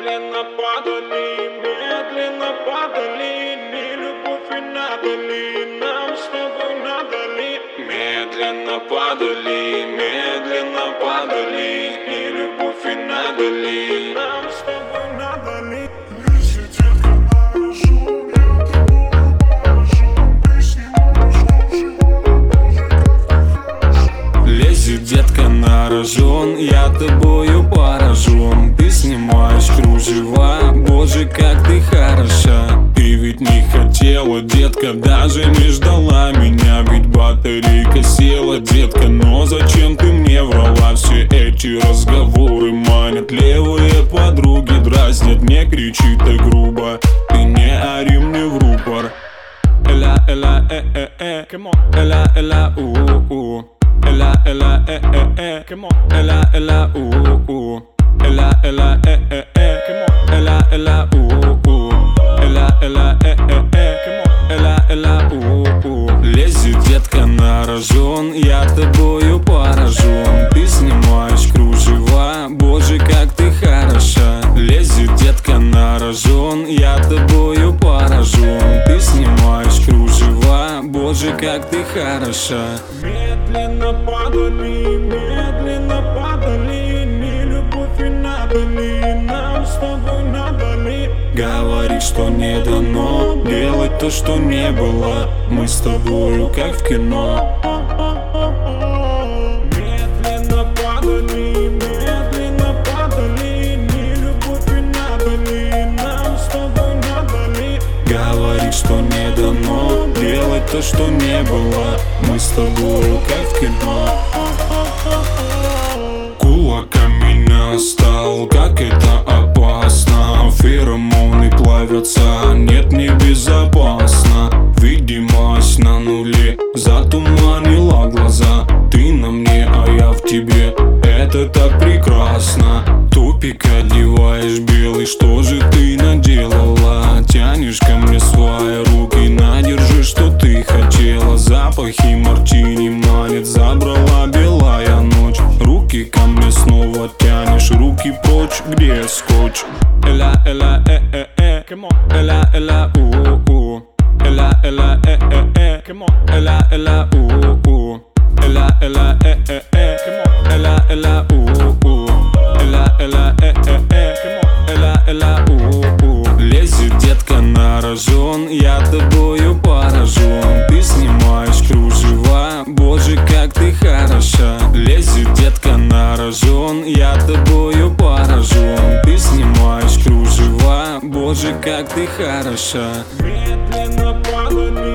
медленно падали, не любовь и надо ли, нам с тобой надо ли? Медленно падали, не любовь и надо ли, нам с тобой надо ли? Лезет детка на рожон, я тобою поражен. Ты снимаешь кружева, боже, как ты хороша. Ты ведь не хотела, детка, даже не ждала меня. Ведь батарейка села, детка, но зачем ты мне врала? Все эти разговоры манят, левые подруги дразнят. Не кричи так грубо, ты не ори мне в рупор. Эла, эла, эла, эла, у. Ella, ella, come on. Ella, ella, Ella, ella, come on. Ella, ella, Ella, ella, come on. Ella, ella, Лезет детка на рожон, я тобою поражен. Ты снимаешь кружева, боже, как ты хороша. Лезет детка на рожон, я тобою поражен. Ты снимаешь кружева, боже, как ты хороша. Медленно падали, не любовь и надо ли, нам с тобой надо ли? Говорит, что не дано делать то, что не было. Мы с тобою как в кино. Медленно падали, не любовь и надо ли, нам с тобой надо ли? Говорит, что не дано делать то, что не было. Мы с тобою как в кино. Кулаками меня стал, как это опасно. Феромоны плавятся, нет, не безопасно. Видимость на нуле затуманила глаза. Ты на мне, а я в тебе, это так прекрасно. Тупик одеваешь белый, что же ты наделала? Тянешь ко мне свои руки, надержи, что ты хотела. Запахи мартини манит, забрала белая ночь. Руки ко мне снова тянешь, руки прочь, где скотч? Эла, эла, come on. Эла, эла, Эла, эла, come on. Эла, эла, Эла, эла, come on. Эла, эла, Эла, эла, come on. Эла, эла, Лезет детка на рожон, я тобою поражен. Ты снимаешь кружева, боже, как ты хороша. Лезет детка на рожон, я тобою поражен. Ты снимаешь кружева, боже, как ты хороша. Медленно падали.